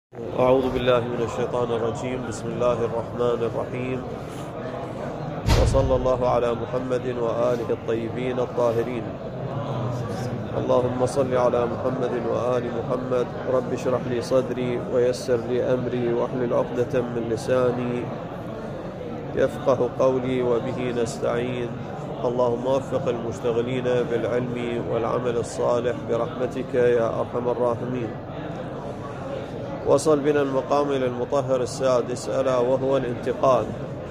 أعوذ بالله من الشيطان الرجيم. بسم الله الرحمن الرحيم، وصلى الله على محمد وآله الطيبين الطاهرين. اللهم صل على محمد وآل محمد. رب اشرح لي صدري ويسر لي أمري واحلل عقدة من لساني يفقه قولي وبه نستعين. اللهم وفق المشتغلين بالعلم والعمل الصالح برحمتك يا أرحم الراحمين. وصل بنا المقام إلى المطهر السادس، ألا وهو الانتقال.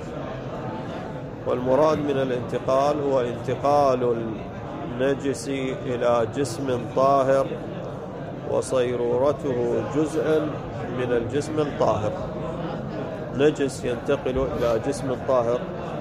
والمراد من الانتقال هو انتقال النجس إلى جسم طاهر وصيرورته جزءا من الجسم الطاهر. نجس ينتقل إلى جسم طاهر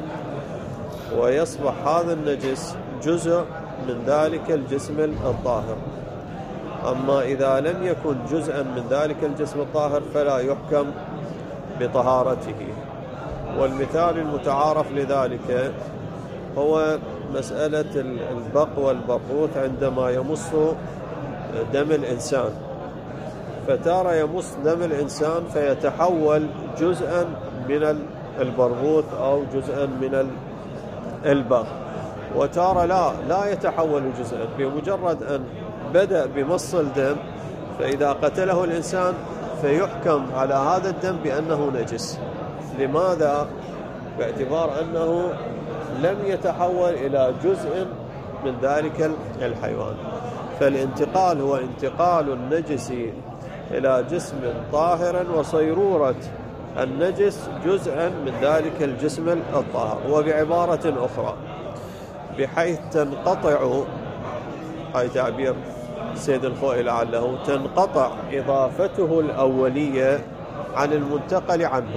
ويصبح هذا النجس جزء من ذلك الجسم الطاهر. أما إذا لم يكن جزءا من ذلك الجسم الطاهر فلا يحكم بطهارته. والمثال المتعارف لذلك هو مسألة البق والبرغوث عندما يمص دم الإنسان، فتارة يمص دم الإنسان فيتحول جزءا من البرغوث أو جزءا من البق، وتارة لا يتحول جزءا. بمجرد أن بدأ بمص الدم فإذا قتله الإنسان فيحكم على هذا الدم بأنه نجس. لماذا؟ باعتبار أنه لم يتحول إلى جزء من ذلك الحيوان. فالانتقال هو انتقال النجس إلى جسم طاهر وصيرورة النجس جزءا من ذلك الجسم الطاهر. وبعبارة أخرى، بحيث تنقطع، هاي تعبير سيد الخوئي لعله، تنقطع إضافته الأولية عن المنتقل عنه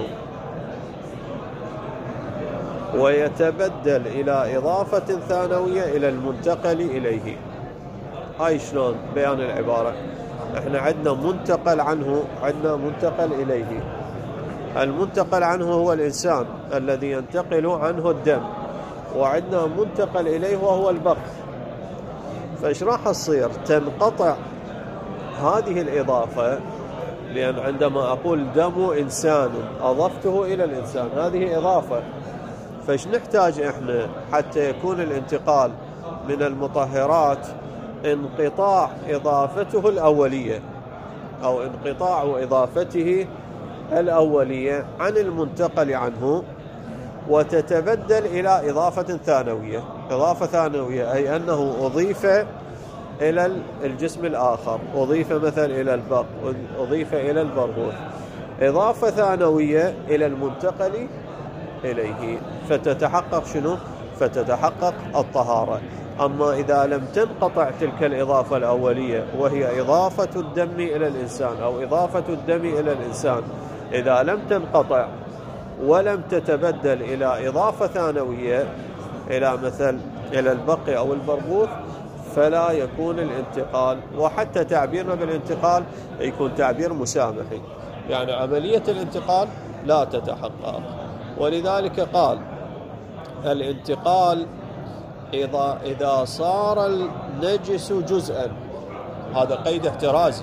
ويتبدل إلى إضافة ثانوية إلى المنتقل إليه. هاي شلون بيان العبارة؟ احنا عندنا منتقل عنه، عندنا منتقل إليه. المنتقل عنه هو الإنسان الذي ينتقل عنه الدم، وعندنا منتقل إليه وهو البق. فإيش راح تصير؟ تنقطع هذه الإضافة، لأن عندما أقول دم إنسان أضفته إلى الإنسان، هذه إضافة. فإيش نحتاج إحنا حتى يكون الانتقال من المطهرات؟ انقطاع إضافته الأولية أو انقطاع إضافته الأولية عن المنتقل عنه وتتبدل إلى إضافة ثانوية. إضافة ثانوية أي أنه أضيف إلى الجسم الآخر، أضيف مثلا إلى البق، أضيف إلى البرغوث، إضافة ثانوية إلى المنتقل إليه، فتتحقق شنو؟ فتتحقق الطهارة. أما إذا لم تنقطع تلك الإضافة الأولية وهي إضافة الدم إلى الإنسان أو إضافة الدم إلى الإنسان، إذا لم تنقطع ولم تتبدل إلى إضافة ثانوية إلى مثل إلى البق أو البرغوث، فلا يكون الانتقال. وحتى تعبيرنا بالانتقال يكون تعبير مسامحي، يعني عملية الانتقال لا تتحقق. ولذلك قال الانتقال إذا صار النجس جزءا. هذا قيد احترازي،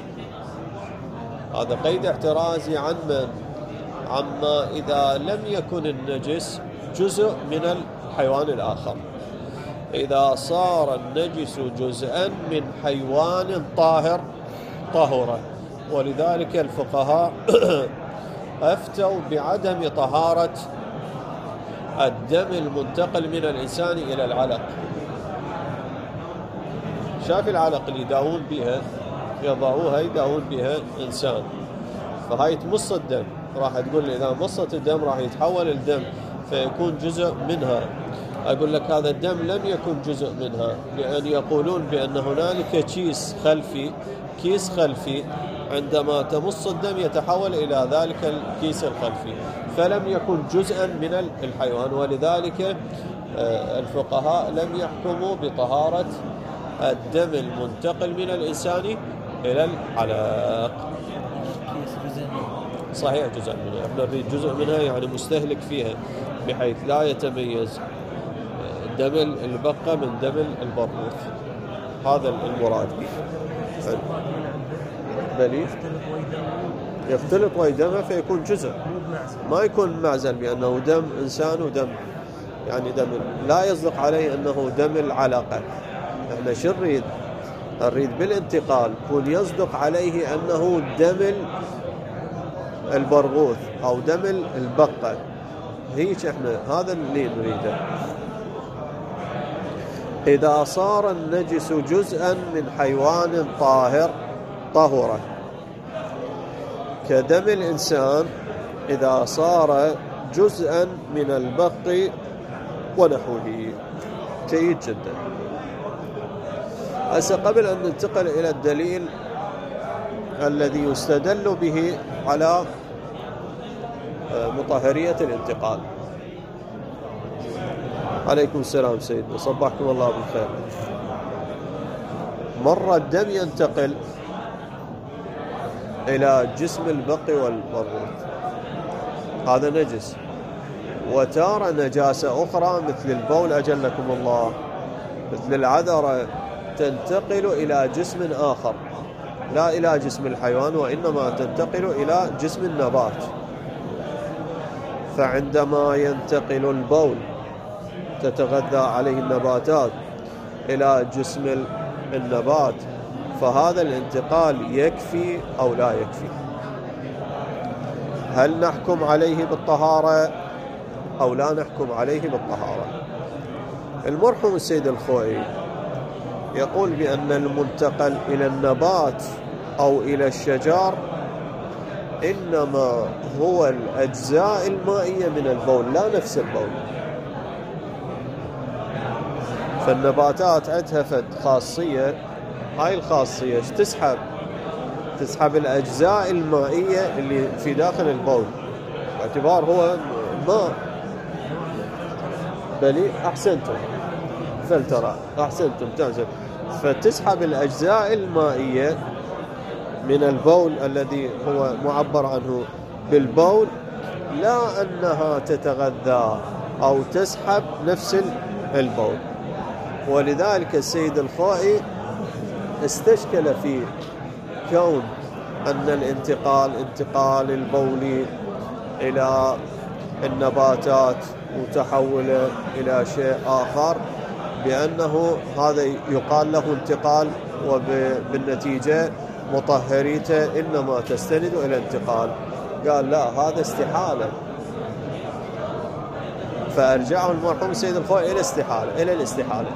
هذا قيد احترازي عن من؟ عما إذا لم يكن النجس جزء من الحيوان الآخر. إذا صار النجس جزءا من حيوان طاهر طهرة. ولذلك الفقهاء أفتوا بعدم طهارة الدم المنتقل من الإنسان إلى العلق. شاف العلق اللي يداوون بها، يضعوها يداوون بها إنسان، فهاي تمص الدم. راح تقول لي إذا مصت الدم راح يتحول الدم فيكون جزء منها. أقول لك هذا الدم لم يكن جزء منها، لأن يقولون بأن هنالك كيس خلفي عندما تمص الدم يتحول إلى ذلك الكيس الخلفي، فلم يكن جزءا من الحيوان. ولذلك الفقهاء لم يحكموا بطهارة الدم المنتقل من الإنسان إلى العلق. صحيح جزء منها، احنا نريد جزء منها يعني مستهلك فيها، بحيث لا يتميز دم البقة من دم البرغوث. هذا المراد به. بلي يختلط ويدمه فيكون جزء، ما يكون معزل بأنه دم إنسان ودم يعني دم، لا يصدق عليه أنه دم العلاقة. احنا شو نريد؟ نريد بالانتقال يكون يصدق عليه أنه دم البرغوث أو دم البقة، هيك احنا هذا اللي نريده. إذا صار النجس جزءا من حيوان طاهر طهره، كدم الإنسان إذا صار جزءا من البق ونحوه. جيد جدا. هسه قبل أن ننتقل إلى الدليل الذي يستدل به على مطهرية الانتقال. عليكم السلام سيدنا، صبحكم الله بالخير. مرة الدم ينتقل إلى جسم البق والبرغوث، هذا نجس. وتارة نجاسة أخرى مثل البول أجلكم الله، مثل العذرة، تنتقل إلى جسم آخر لا إلى جسم الحيوان، وإنما تنتقل إلى جسم النبات. فعندما ينتقل البول تتغذى عليه النباتات إلى جسم النبات، فهذا الانتقال يكفي أو لا يكفي؟ هل نحكم عليه بالطهارة أو لا نحكم عليه بالطهارة؟ المرحوم السيد الخوئي يقول بأن المنتقل إلى النبات أو إلى الشجر إنما هو الأجزاء المائية من البول، لا نفس البول. فالنباتات عندها فد خاصية، هاي الخاصية تسحب الأجزاء المائية اللي في داخل البول، باعتبار هو ماء. بلي أحسنتم فلترة، أحسنتم تعزل. فتسحب الأجزاء المائية من البول الذي هو معبر عنه بالبول، لا أنها تتغذى أو تسحب نفس البول. ولذلك السيد الخوئي استشكل في كون أن انتقال البول إلى النباتات وتحوله إلى شيء آخر، بأنه هذا يقال له انتقال، وبالنتيجة مطهريته إنما تستند إلى انتقال. قال لا، هذا استحالة. فأرجعه المرحوم السيد الخوئي إلى الاستحالة،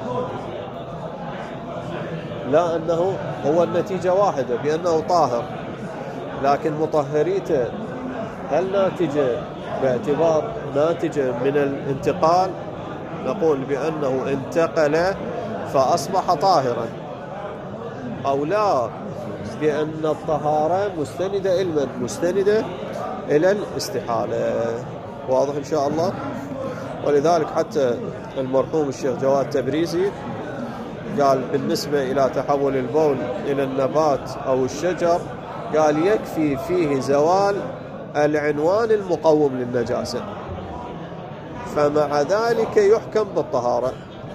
لا أنه هو النتيجة واحدة بأنه طاهر، لكن مطهريته هل ناتجة باعتبار ناتجة من الانتقال؟ نقول بأنه انتقل فأصبح طاهرا، أو لا، لأن الطهارة مستندة إلى الاستحالة. واضح إن شاء الله. ولذلك حتى المرحوم الشيخ جواد تبريزي قال بالنسبة إلى تحول البول إلى النبات أو الشجر، قال يكفي فيه زوال العنوان المقوم للنجاسة، فمع ذلك يحكم بالطهارة.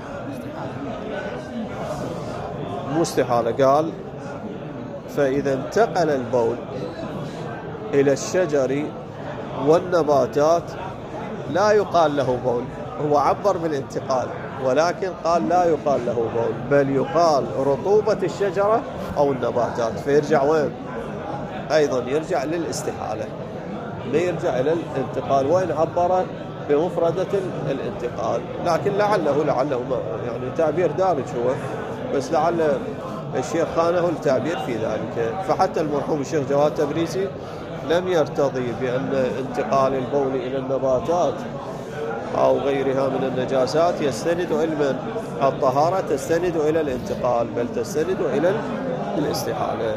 مستحالة. قال فإذا انتقل البول إلى الشجر والنباتات لا يقال له بول. هو عبر بالانتقال، ولكن قال لا يقال له بول، بل يقال رطوبة الشجرة أو النباتات. فيرجع وين؟ أيضا يرجع للاستحالة، لا يرجع إلى الانتقال، وإن عبر بمفردة الانتقال. لكن لعله ما يعني تعبير دارج هو، بس لعل الشيخ خانه التعبير في ذلك. فحتى المرحوم الشيخ جواد تبريزي لم يرتضي بأن انتقال البول إلى النباتات أو غيرها من النجاسات يستند إلى الطهارة، تستند إلى الانتقال، بل تستند إلى الاستحالة.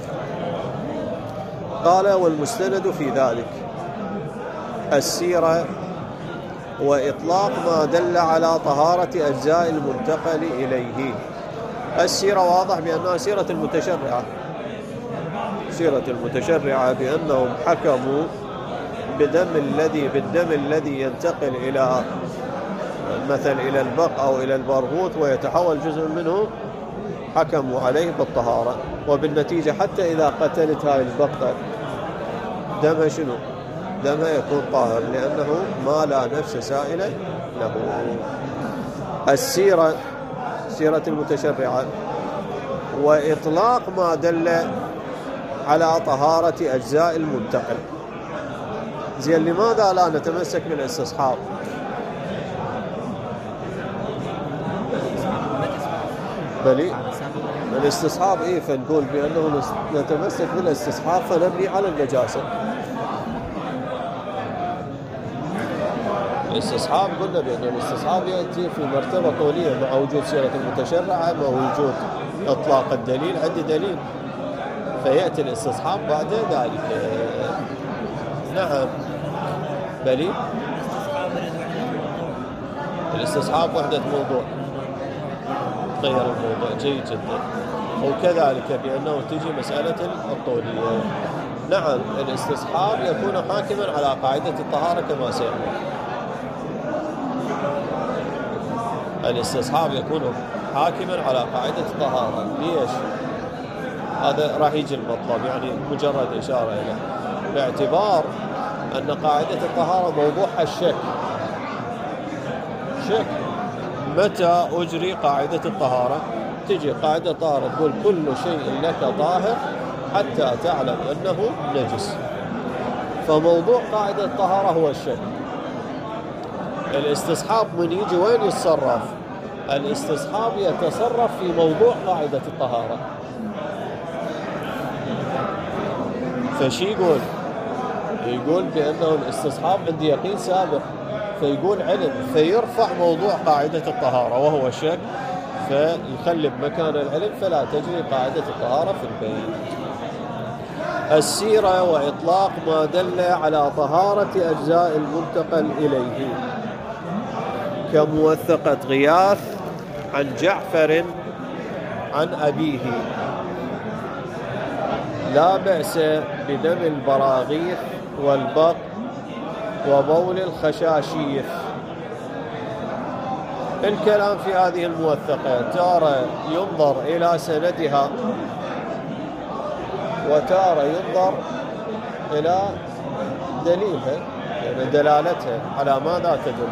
قال والمستند في ذلك السيرة وإطلاق ما دل على طهارة أجزاء المنتقل إليه. السيرة واضح بأنها سيرة المتشرعة، بأنهم حكموا بالدم الذي ينتقل إلى مثل إلى البق أو إلى البرغوث ويتحول جزء منه، حكموا عليه بالطهارة. وبالنتيجة حتى إذا قتلت هاي البقة دمها شنو؟ دمها يكون طاهر، لأنه ما لا نفس سائلة له. السيرة، سيرة المتشرعة، وإطلاق ما دل على طهارة أجزاء المنتقل. زين، لماذا لا نتمسك بالاستصحاب؟ بلي الاستصحاب فنقول بأنه نتمسك بالاستصحاب فنبني على النجاسة. الاستصحاب قلنا بأن الاستصحاب يأتي في مرتبة طولية مع وجود سيرة المتشرعة، مع وجود إطلاق الدليل، عندي دليل فيأتي الاستصحاب بعد ذلك. نعم بلي الاستصحاب وحدة موضوع، غير الموضوع، جيد جدا. وكذلك بأنه تجي مسألة الطولية. نعم الاستصحاب يكون حاكما على قاعدة الطهارة كما سيقول. الاستصحاب يكون حاكما على قاعدة الطهارة. ليش؟ هذا راح يجي المطلب، يعني مجرد إشارة إليه، باعتبار أن قاعدة الطهارة موضوعها الشك. شك متى أجري قاعدة الطهارة؟ تجي قاعدة الطهارة تقول كل شيء لك طاهر حتى تعلم أنه نجس. فموضوع قاعدة الطهارة هو الشك. الاستصحاب من يجي وين يتصرف؟ الاستصحاب يتصرف في موضوع قاعدة الطهارة. فشي يقول بأنه الاستصحاب عندي يقين سابق، فيقول علم، فيرفع موضوع قاعدة الطهارة وهو الشك، فيخلي بمكان العلم فلا تجري قاعدة الطهارة في البيت. السيرة وإطلاق ما دل على طهارة أجزاء المنتقل إليه، كموثقة غياث عن جعفر عن أبيه، لا بأس بدم البراغيث والبق وبول الخشاشيف. الكلام في هذه الموثقة تارة ينظر إلى سندها، وتارة ينظر إلى دليلها، يعني دلالتها على ماذا تدل.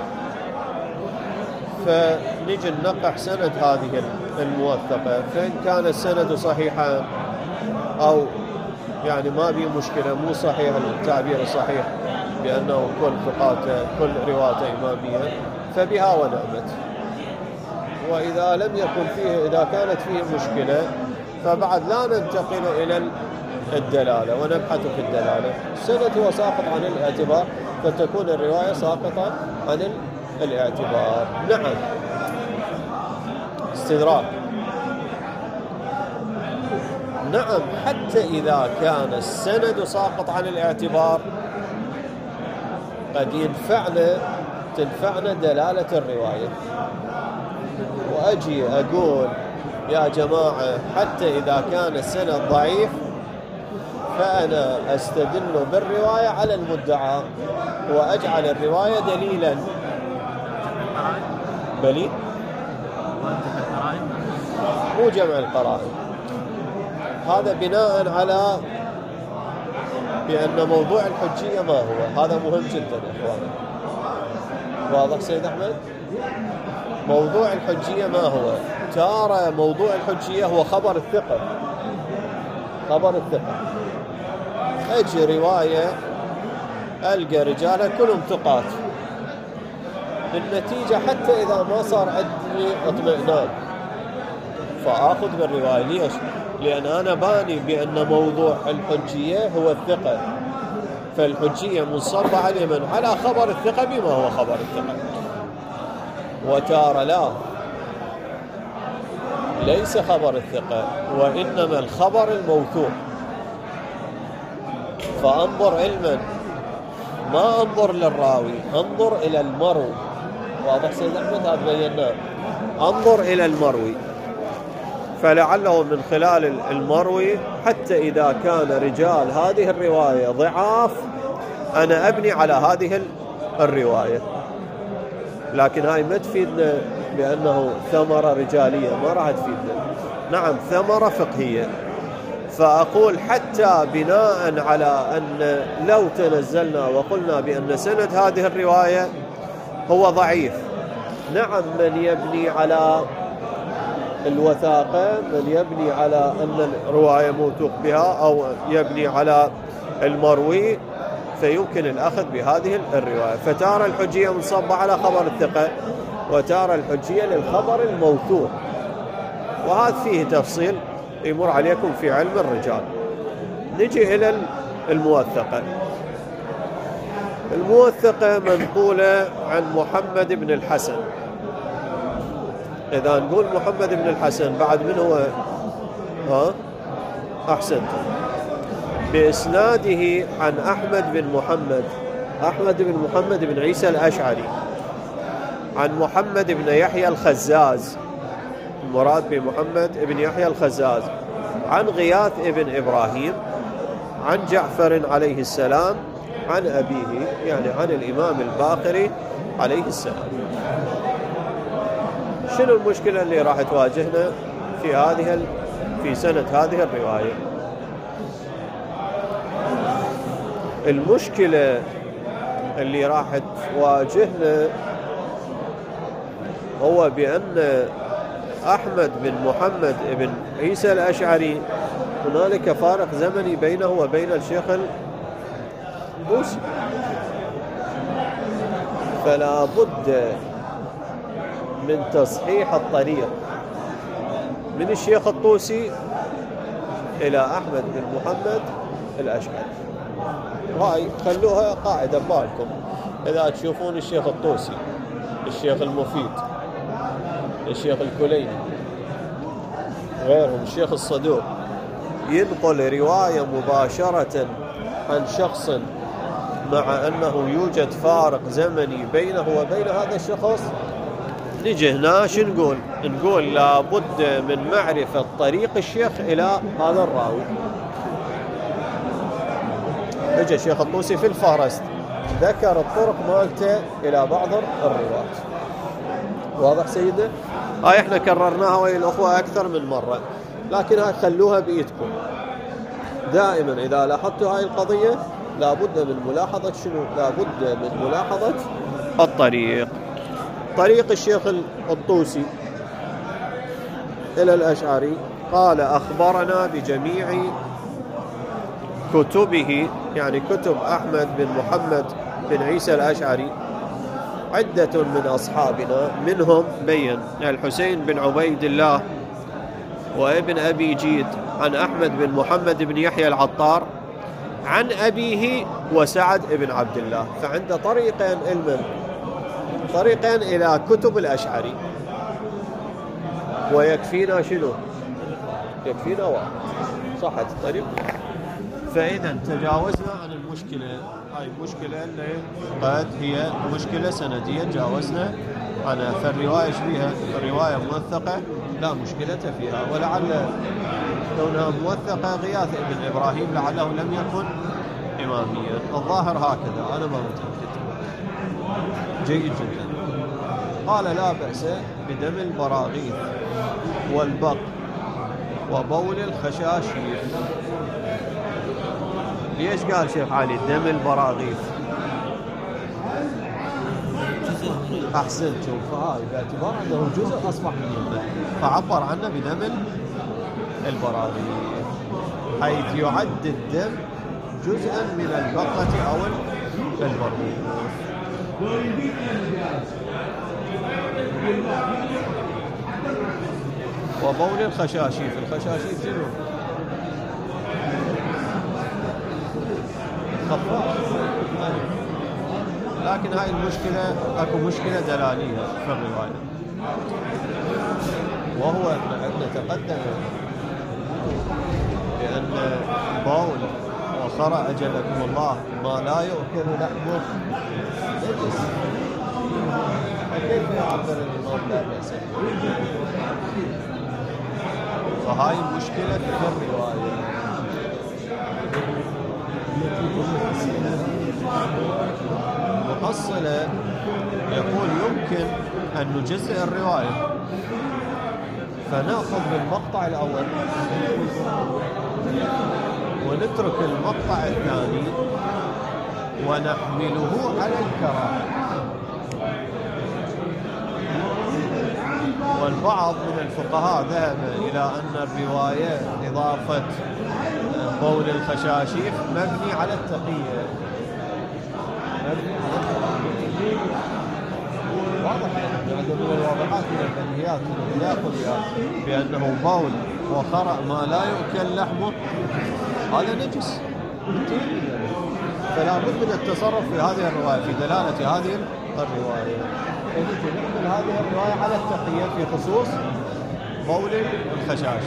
فنجي ننقح سند هذه الموثقة، فإن كان السند صحيحا أو يعني ما بيه مشكلة، مو صحيح التعبير الصحيح بأنه كل روايته إمامية، فبها ونعمت. وإذا لم يكن فيه، إذا كانت فيه مشكلة، فبعد لا ننتقل إلى الدلالة ونبحث في الدلالة. السند هو ساقط عن الاعتبار، فتكون الرواية ساقطة عن الاعتبار. نعم. استدراك. نعم، حتى إذا كان السند ساقط عن الاعتبار قد تنفعنا دلالة الرواية. وأجي أقول يا جماعة حتى إذا كان السند ضعيف فأنا أستدل بالرواية على المدعى وأجعل الرواية دليلا. بلي مو جمع القرائن، هذا بناء على بأن موضوع الحجية ما هو. هذا مهم جدا إخوانا. واضح سيد أحمد؟ موضوع الحجية ما هو؟ ترى موضوع الحجية هو خبر الثقة. خبر الثقة، أجي رواية ألقى رجالها كلهم ثقات، بالنتيجة حتى إذا ما صار عندي اطمئنان فآخذ بالرواية. ليش؟ لأن أنا باني بأن موضوع الحجية هو الثقة، فالحجية منصبة على من؟ على خبر الثقة بما هو خبر الثقة. وتارى لا، ليس خبر الثقة، وإنما الخبر الموثوق. فأنظر علما، ما أنظر للراوي، أنظر إلى المروي. واضح سيد أحمد؟ هذا بيناه. أنظر إلى المروي، فلعله من خلال المروي حتى إذا كان رجال هذه الرواية ضعاف أنا أبني على هذه الرواية. لكن هاي ما تفيدنا بأنه ثمرة رجالية، ما راح تفيدنا. نعم ثمرة فقهية، فأقول حتى بناء على أن لو تنزلنا وقلنا بأن سند هذه الرواية هو ضعيف، نعم، من يبني على الوثاقة، من يبني على أن الرواية موثوق بها، أو يبني على المروي، فيمكن الأخذ بهذه الرواية. فتارى الحجية منصبة على خبر الثقة، وتارى الحجية للخبر الموثوق، وهذا فيه تفصيل يمر عليكم في علم الرجال. نجي إلى الموثقة. الموثقة منقولة عن محمد بن الحسن. إذا نقول محمد بن الحسن، بعد من هو؟ أحسنت. بإسناده عن أحمد بن محمد بن عيسى الأشعري، عن محمد بن يحيى الخزاز، المراد بمحمد بن يحيى الخزاز، عن غياث بن إبراهيم، عن جعفر عليه السلام، عن أبيه، يعني عن الإمام الباقري عليه السلام. شنو المشكلة اللي راح تواجهنا في سنة هذه الرواية؟ المشكلة اللي راح تواجهنا هو بأن أحمد بن محمد بن عيسى الأشعري هنالك فارق زمني بينه وبين الشيخ الطوسي، فلا بد من تصحيح الطريق من الشيخ الطوسي إلى أحمد بن محمد الأشعري. هاي خلوها قاعدة ببالكم. إذا تشوفون الشيخ الطوسي، الشيخ المفيد، الشيخ الكليني، غيرهم، الشيخ الصدوق، ينقل رواية مباشرة عن شخص مع أنه يوجد فارق زمني بينه وبين هذا الشخص، نجي هنا شو نقول لابد من معرفة طريق الشيخ إلى هذا الراوي. اجى الشيخ الطوسي في الفهرست ذكر الطرق مالته إلى بعض الرواة. واضح سيدنا؟ هاي احنا كررناها ويا الأخوة أكثر من مرة، لكن هاي خلوها بإيدكم. دائما إذا لاحظتوا هاي القضية لابد من ملاحظة شنو؟ لابد من ملاحظة الطريق. طريق الشيخ الطوسي إلى الأشعري قال: أخبرنا بجميع كتبه، يعني كتب أحمد بن محمد بن عيسى الأشعري، عدة من أصحابنا، منهم بين الحسين بن عبيد الله وابن أبي جيد، عن أحمد بن محمد بن يحيى العطار، عن أبيه وسعد بن عبد الله. فعنده طريقين إلى كتب الأشعري، ويكفينا شنو؟ يكفينا واحد، صحت الطريق. فإذا تجاوزنا عن المشكلة، هاي المشكلة اللي قد هي مشكلة سندية تجاوزنا عنها. فالرواية شبيها الرواية موثقة لا مشكلة فيها، ولعل كونها موثقة غياث بن إبراهيم لعله لم يكن إماميا، الظاهر هكذا، أنا ما متأكد. جيد جدا. قال: لا بأس بدم البراغيث والبق وبول الخشاشير. ليش قال شيخ علي دم البراغيث؟ أحسنت. شوف هاي باعتبار أنه جزء أصبح من يده فعبر عنه بدم البراغيث، حيث يعد الدم جزءا من البقرة أو البرغوث. وبول الخشاشيف. الخشاشيف شنو؟ خفاف. لكن هاي المشكلة اكو مشكلة دلالية في الرواية، وهو أن نتقدم بأن بول وخرى أجلكم الله ما لا يؤكل لحمه نجس. فكيف يعبر الإمام لا بأس؟ فهاي المشكلة في الرواية. محصلة يقول يمكن أن نجزئ الرواية، فنأخذ بالمقطع الأول ونترك المقطع الثاني ونحمله على الكراهة. والبعض من الفقهاء ذهب إلى أن الرواية إضافة بول الخشاشيف مبني على التقية، واضح يعني من الواضحات من البديهيات التي يأخذ بأنه بول وخرأ ما لا يؤكل لحمه هذا نجس، فلا بد من التصرف في هذه الرواية في دلالة هذه الرواية. فنجي نحمل هذه الرواية على التقية في خصوص بول الخشاش.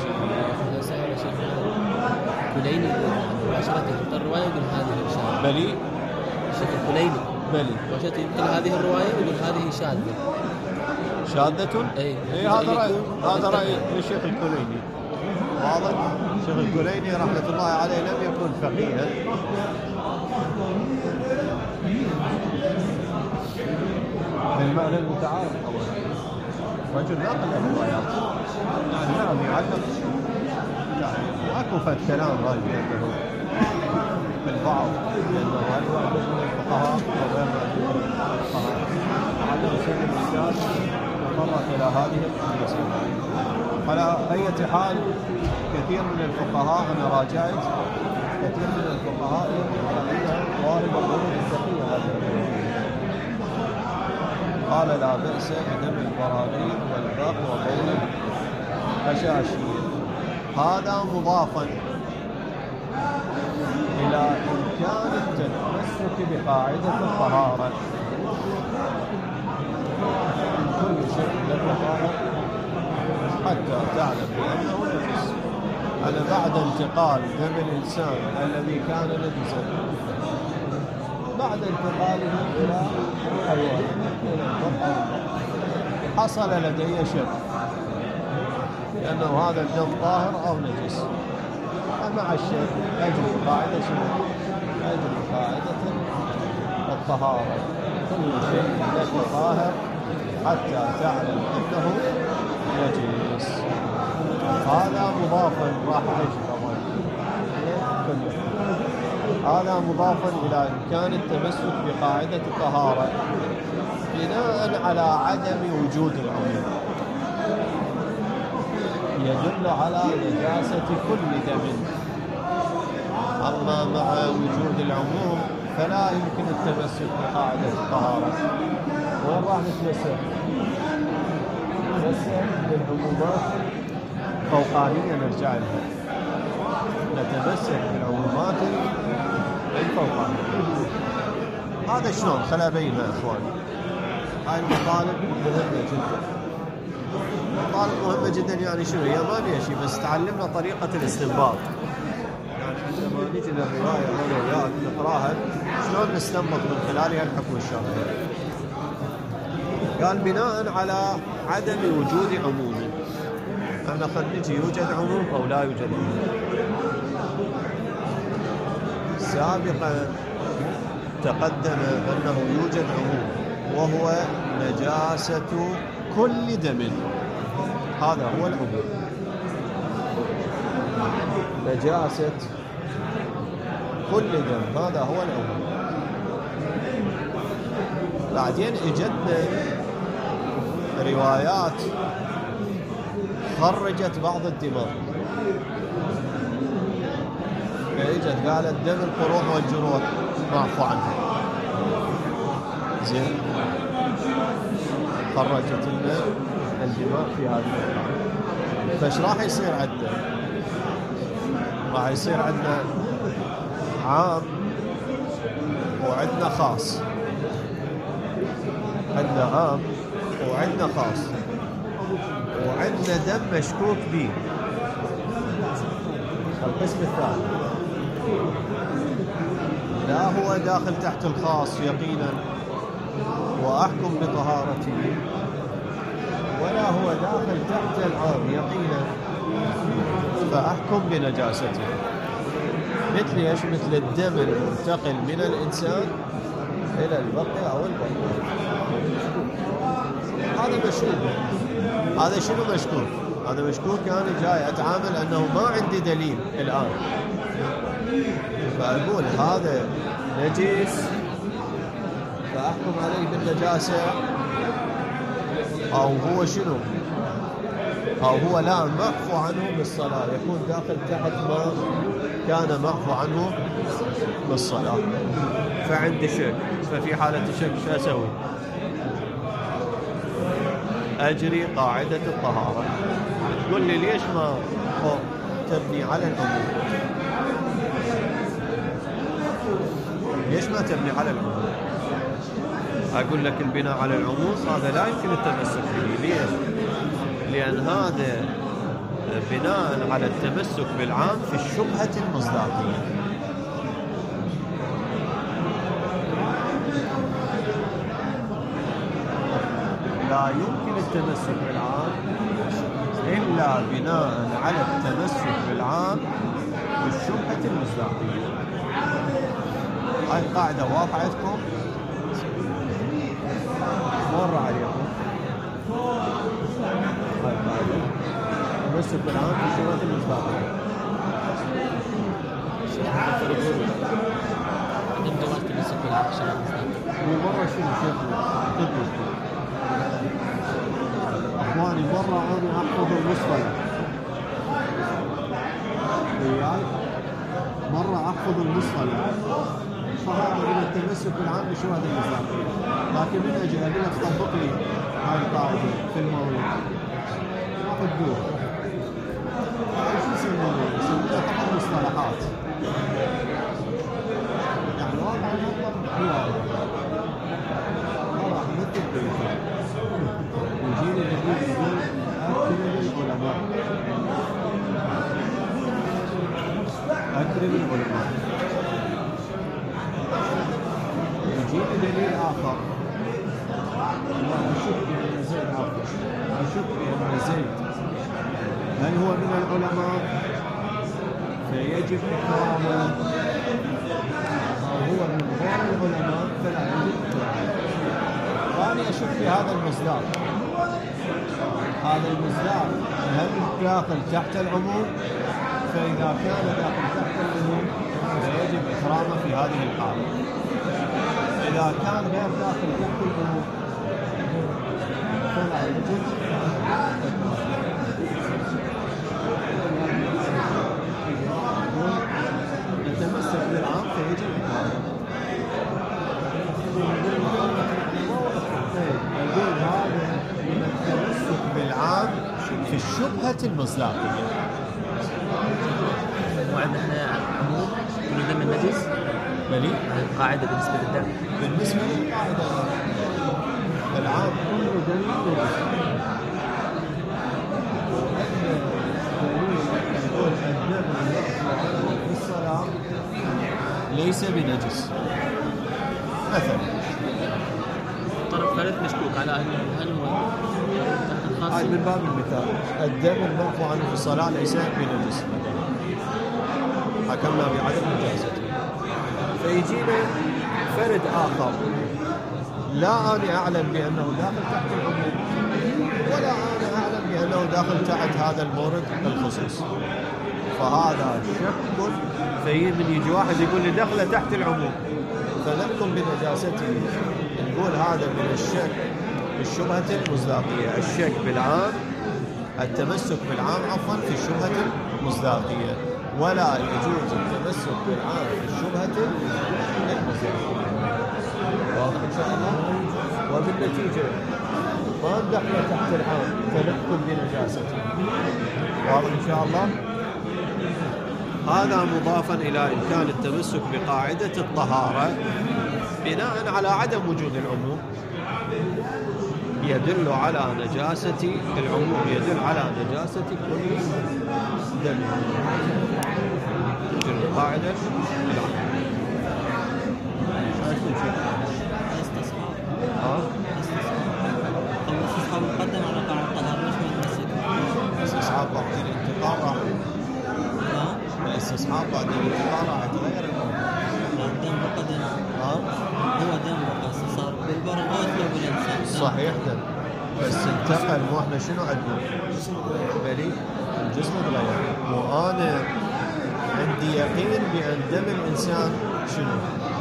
الكليني مباشرة يختار الرواية ويقول هذه شاذة. بلي الشيخ الكليني بلي مباشرة ينقل هذه الرواية ويقول هذه شاذة. شاذة؟ اي هذا رأي الشيخ الكليني. واضح؟ الشيخ الكليني رحمة الله عليه لم يكن فقيها، بالمعنى المتعارف طبعا، رجل ناقل الروايات يعني نعم يعلم يعني واكو فد كلام راي بأنه بالبعض لأنه هل واحد من الفقهاء وغير من الفقهاء علم سن الإنسان وتطرق إلى هذه المسألة. على أي حال كثير من الفقهاء أنا راجعت كثير من الفقهاء على أنها وارد الظروف الفقهية هذه. قال لا بأس بدم البراغيث والبق وبول الخشاشير. هذا مضافا إلى إمكان التمسك بقاعدة الطهارة. كل شيء له طهارة حتى تعلم بأنه نجس. أنا بعد انتقال دم الإنسان الذي كان نجسا بعد انتقاله إلى الحيوان حصل لدي شك لأنه هذا الدم طاهر أو نجس، فمع الشك أجري قاعدة شنو؟ أجري قاعدة الطهارة. كل شيء لك طاهر حتى تعلم أنه نجس. هذا مضافا راح أجي طبعا هذا مضافا إلى إمكان التمسك بقاعدة الطهارة بناء على عدم وجود العموم، يدل على نجاسة كل دم. أما مع وجود العموم فلا يمكن التمسك بقاعدة الطهارة. وين راح نتمسك؟ نتمسك بالعمومات فوقانية نرجع لها، نتمسك بالعمومات الفوقانية. هذا شلون؟ خليني أبينها يا إخواني. هاي المطالب مهمة جدا. مطالب مهمة جدا يعني شنو؟ هي ما بيها شيء بس تعلمنا طريقة الاستنباط. يعني عندما نجي للرواية هنا نقراها شلون نستنبط من خلالها الحكم الشرعي. قال بناء على عدم وجود عموم. احنا خلينا نجي يوجد عموم او لا يوجد عموم. سابقا تقدم انه يوجد عموم وهو نجاسة كل دم. هذا هو العموم، نجاسة كل دم، هذا هو العموم. بعدين اجتنا روايات خرجت بعض الدماء، فاجت قالت دم القروح والجروح معفو عنها. زين، خرجت لنا الدماء في هذه الحالة. فايش راح يصير عندنا؟ راح يصير عندنا عام وعندنا خاص، عندنا عام وعندنا خاص، وعندنا دم مشكوك به. القسم الثاني لا هو داخل تحت الخاص يقينا وأحكم بطهارته، ولا هو داخل تحت العام يقينا فأحكم بنجاسته. مثل ايش؟ مثل الدم المنتقل من الإنسان إلى البقر أو البقر، هذا مشكوك. هذا شنو مشكوك؟ هذا مشكوك، أنا جاي أتعامل أنه ما عندي دليل الآن، فأقول هذا نجس فأحكم عليه بالنجاسة، أو هو شنو، أو هو لا معفو عنه بالصلاة، يكون داخل تحت ما كان معفو عنه بالصلاة. فعندي شك، ففي حالة الشك شو أسوي؟ أجري قاعدة الطهارة. تقول لي ليش ما تبني على العموم؟ ليش ما تبني على العموم؟ أقول لك البناء على العموم هذا لا يمكن التمسك به. ليش؟ لأن هذا بناء على التمسك بالعام في الشبهة المصداقية. لا يمكن التمسك بالعام إلا بناء على التمسك بالعام والشبهة المصداقية. هاي القاعدة واضحة عندكم؟ مر عليكم هاي القاعدة، التمسك بالعام والشبهة المصداقية. عدم جواز التمسك بالعام والشبهة المصداقية. مرة شنو شيخ اخواني، مرة انا احفظ المصطلح وياي، مرة احفظ المصطلح، فهذا من التمسك بالعام بشبهة المصداقية، لكن من اجي اقول لك طبق لي هاي القاعدة في الموضوع ما تقدر. شو يسمونه؟ يسمونه طبق مصطلحات، يعني واضح المطلب هو راح نكتب بيته ويجيني دليل يقول أكرم العلماء، يجيني دليل آخر أشك أن زيد عفوا، أشك أن زيد هل هو من العلماء فيجب إكرامه، أو هو من غير العلماء فلا يجب إكرامه. وأنا أشك في هذا المصداق، هذا المصداق هل داخل تحت العموم؟ فإذا كان داخل تحت العموم فيجب إكرامه في هذه الحالة. إذا كان غير داخل تحت العموم فلا يجب نتمسك بالعام فيجب إكرامه. نقول هذا من التمسك بالعام في الشبهة المصداقية. وعندنا احنا عموم كل دم النجس، بلي قاعدة بالنسبة للدم. بالنسبة للقاعدة العام كل دم نجس، يقول الدم المعفو في الصلاة ليس بنجس. مثلا طرف ثالث مشكوك على هل هو هاي من باب المثال، الدم المعفو عنه في الصلاة ليس بنجس، حكمنا بعدم نجاسته. فيجينا فرد آخر لا أنا أعلم بأنه داخل تحت العموم ولا أنا أعلم بأنه داخل تحت هذا المورد الخصوص، فهذا شك. في من يجي واحد يقول لي دخل تحت العموم فنحكم بنجاسته، نقول هذا من الشك بالشبهة المصداقية. الشك بالعام، التمسك بالعام عفوا في الشبهة المصداقية، ولا يجوز التمسك بالعام في الشبهة المصداقية. واضح إن شاء الله؟ وبالنتيجة ما ندخل تحت العام فنحكم بنجاسته. واضح إن شاء الله؟ هذا مضافا إلى إمكان التمسك بقاعدة الطهارة بناء على عدم وجود العموم يدل على نجاسة العموم، يدل على نجاسة كل دم. القاعدة الاستصحاب مقدم على قاعدة الطهارة، ليش ما يتمسك؟ الاستصحاب بعد الانتقال راح، الاستصحاب بعد الانتقال راح يتغير الموضوع. الدم مقدم هو دم بس صار بالبر الغوث لو بالإنسان. صحيح دم، بس انتقل، مو احنا شنو عندنا؟ بلي الجسم تغير، وانا عندي يقين بان دم الانسان شنو؟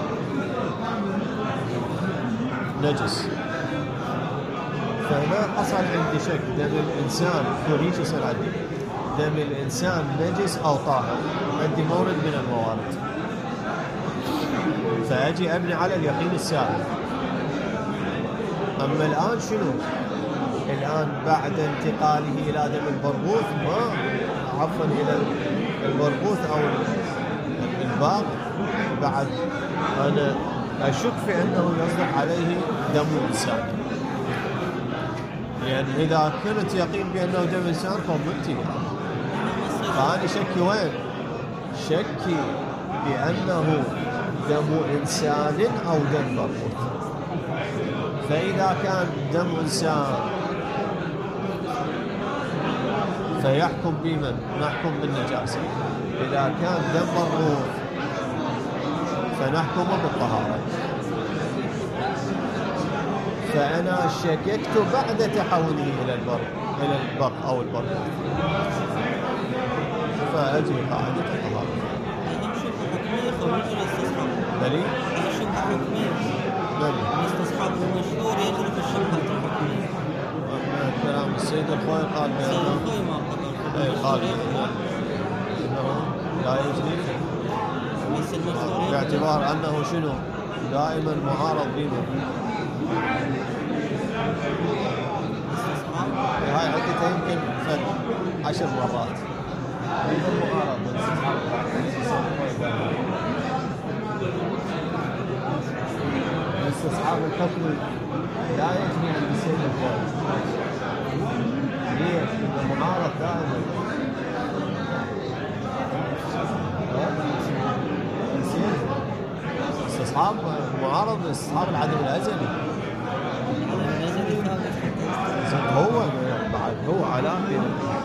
نجس. فما حصل عندي شك دم الانسان هيك يصير عندي دم الانسان نجس او طاهر، عندي مورد من الموارد، فاجي ابني على اليقين السابق. اما الان شنو؟ الان بعد انتقاله الى دم البرغوث، عفوا الى البرغوث او الباق، بعد انا اشك في انه يصدق عليه دم انسان، يعني اذا كنت يقين بانه دم انسان فمنتهي. فانا شكي وين؟ شكي بانه دم انسان او دم برغوث. فاذا كان دم انسان فيحكم بمن؟ نحكم بالنجاسه. اذا كان دم برغوث فنحكم بالطهاره. فأنا شككت بعد تحوله إلى البق أو البرغوث، فأجي قاعدة الطهارة. بلي؟ الشبهة حكمية. بلي. الاستصحاب المشهور يجري في الشبهة الحكمية. كلام السيد الخوي قال بأنه قال إنه لا يجري باعتبار أنه شنو؟ دائما معارض بما هاي عدتها يمكن 10 مرات. استصحاب الحكم لا يجري عند السيد الخوي. ليش؟ لأنه معارض دائما. استصحاب معارض استصحاب العدم الازلي. هو بعد هو علاقه.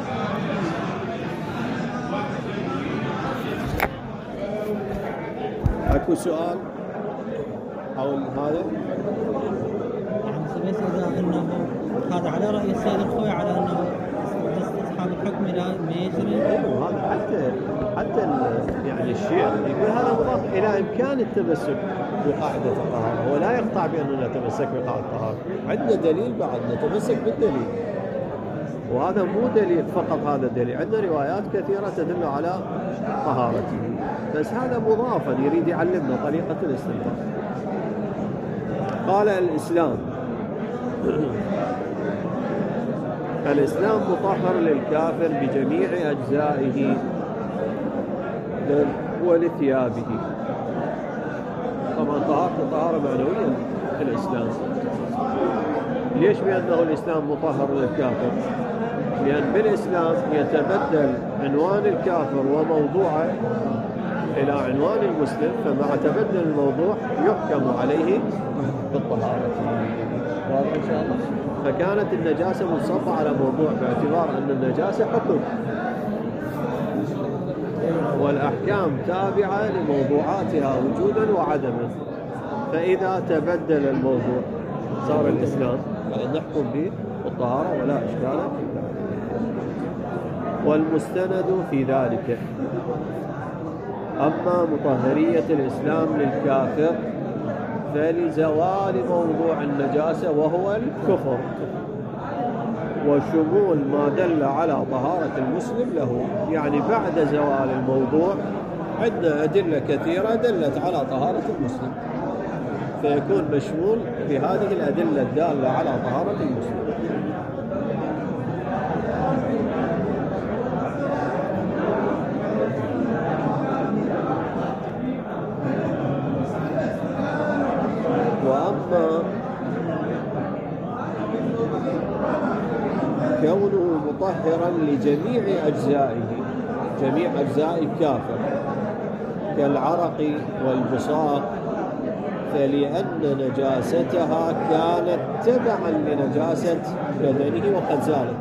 اكو سؤال او هذا؟ يعني بس اذا انه هذا على راي السيد الخوي على انه استصحاب الحكم لا ما يجري. هذا حتى يعني الشيخ يقول هذا مضاف الى امكان التمسك بقاعده الطهاره، هو لا يقطع باننا نتمسك بقاعده الطهاره، عندنا دليل بعد نتمسك بالدليل، وهذا مو دليل فقط، هذا دليل عندنا روايات كثيره تدل على طهارته، بس هذا مضافا يريد يعلمنا طريقه الاستنباط. قال الإسلام مطهر للكافر بجميع أجزائه ولثيابه. طبعا طهارة معنوية في الإسلام. ليش؟ بأنه الإسلام مطهر للكافر؟ لأن بالإسلام يتبدل عنوان الكافر وموضوعه إلى عنوان المسلم، فمع تبدل الموضوع يحكم عليه بالطهارة. واضح إن شاء الله؟ فكانت النجاسة منصبة على موضوع باعتبار أن النجاسة حكم، والأحكام تابعة لموضوعاتها وجودا وعدما. فإذا تبدل الموضوع صار الإسلام نحكم به بالطهارة ولا إشكال في ذلك. والمستند في ذلك أما مطهرية الإسلام للكافر فلزوال موضوع النجاسة وهو الكفر، وشمول ما دل على طهارة المسلم له. يعني بعد زوال الموضوع عندنا أدلة كثيرة دلت على طهارة المسلم، فيكون مشمول بهذه الأدلة الدالة على طهارة المسلم. وأما كونه مطهرا لجميع أجزائه، جميع أجزاء الكافر كالعرق والبصاق، فلأن نجاستها كانت تبعا لنجاسة بدنه وقد زالت.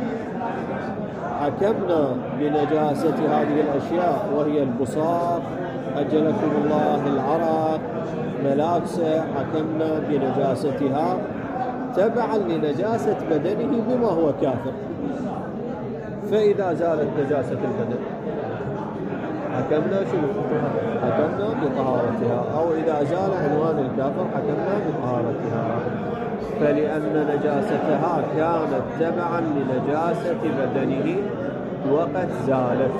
حكمنا بنجاسة هذه الأشياء وهي البصاق، أجلكم الله، العرق، ملابسه، حكمنا بنجاستها تبعا لنجاسة بدنه بما هو كافر. فإذا زالت نجاسة البدن حكمنا شنو؟ حكمنا بطهارتها، أو إذا زال عنوان الكافر حكمنا بطهارتها. فلأن نجاستها كانت تبعا لنجاسة بدنه وقد زالت.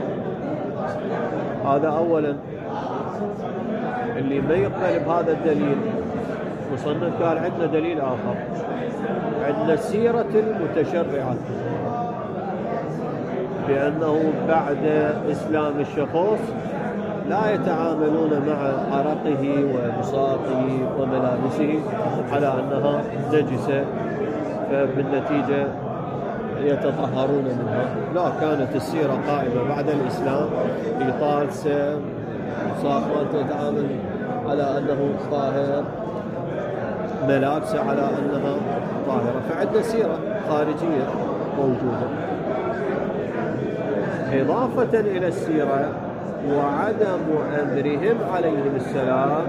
هذا أولا. اللي ما يقبل بهذا الدليل، مصنف قال عندنا دليل آخر، عندنا سيرة المتشرعة بأنه بعد إسلام الشخص لا يتعاملون مع عرقه وبساطه وملابسه على أنها نجسة، فبالنتيجة يتطهرون منها. لا، كانت السيرة قائمة بعد الإسلام لطالسة صار تتعامل على أنه طاهر، ملابسه على أنها طاهرة. فعندنا سيرة خارجية موجودة. إضافة إلى السيرة وعدم أمرهم عليهم السلام،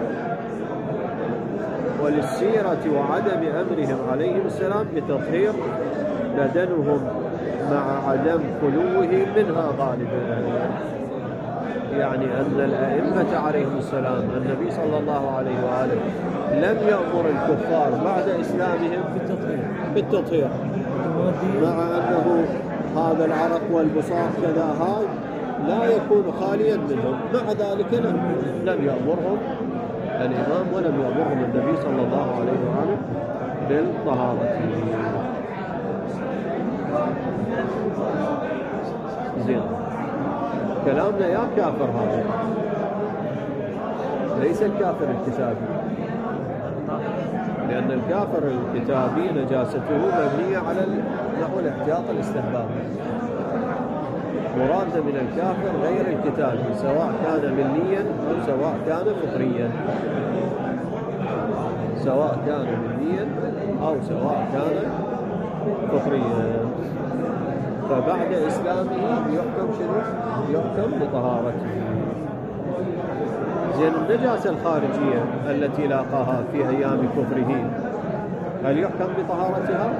وللسيرة وعدم أمرهم عليهم السلام بتطهير بدنهم مع عدم خلوه منها غالبا. يعني أن الأئمة عليهم السلام، النبي صلى الله عليه وآله لم يأمر الكفار بعد إسلامهم بالتطهير مع أنه هذا العرق والبصاق كذا هاي لا يكون خاليا منهم، مع ذلك لم يأمرهم الإمام ولم يأمرهم النبي صلى الله عليه وآله بالطهارة. زين، كلامنا يا كافر هذا، ليس الكافر الكتابي، لأن الكافر الكتابي نجاسته مبنية على نحو الاحتياط الاستحبابي. مراد من الكافر غير الكتابي، سواء كان مليا أو سواء كان فطريا، سواء كان مليا أو سواء كان فطريا. فبعد إسلامه يحكم شنو؟ يحكم بطهارته. زين، النجاسة الخارجية التي لاقاها في أيام كفره هل يحكم بطهارتها؟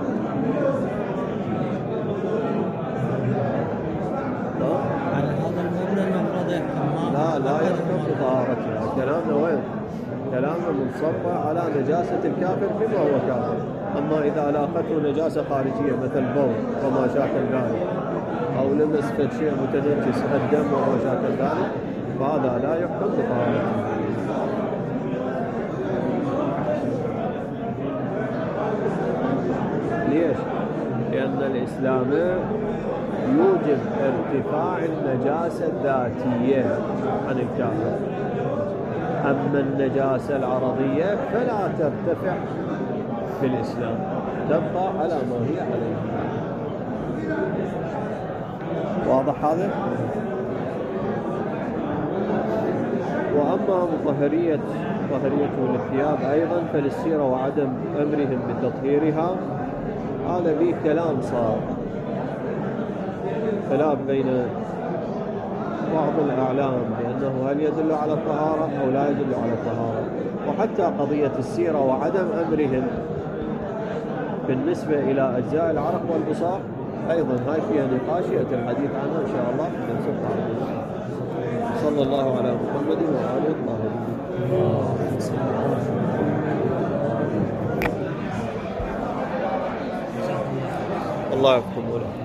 على هذا المبنى المفروض يحكم. لا يحكم بطهارتها. كلامنا وين؟ كلامنا منصب على نجاسة الكافر بما هو كافر. أما إذا لاقته نجاسة خارجية مثل بول وما شاكل ذلك، أو لمس شيء متنجس الدم وما شاكل ذلك، فهذا لا يحكم بطهارته. ليش؟ لأن الإسلام يوجب ارتفاع النجاسة الذاتية عن الكافر، أما النجاسة العرضية فلا ترتفع في الإسلام، تبقى على ما هي عليه. واضح هذا؟ وأما طهرية الثياب أيضا فللسيرة وعدم أمرهم بتطهيرها، هذا به كلام صار، خلاف بين بعض الأعلام بأنه هل يدل على الطهارة أو لا يدل على الطهارة. وحتى قضية السيرة وعدم أمرهم بالنسبة إلى أجزاء العرق والبصاق أيضا هاي فيها نقاش يأتي الحديث عنها إن شاء الله في درس القادم. صلى الله على محمد وآله الطاهرين. الله يحفظكم.